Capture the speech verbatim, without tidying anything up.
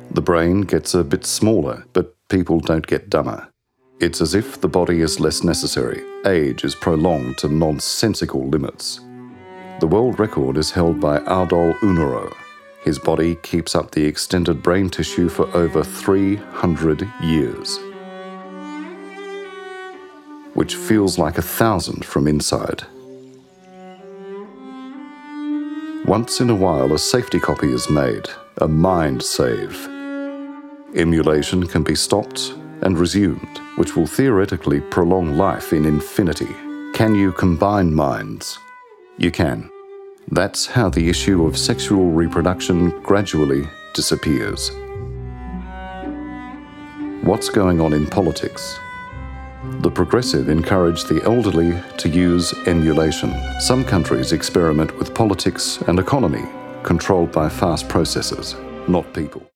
The brain gets a bit smaller, but people don't get dumber. It's as if the body is less necessary. Age is prolonged to nonsensical limits. The world record is held by Ardol Unuro. His body keeps up the extended brain tissue for over three hundred years, which feels like a thousand from inside. Once in a while, a safety copy is made, a mind save. Emulation can be stopped and resumed, which will theoretically prolong life in infinity. Can you combine minds? You can. That's how the issue of sexual reproduction gradually disappears. What's going on in politics? The progressive encourage the elderly to use emulation. Some countries experiment with politics and economy, controlled by fast processes, not people.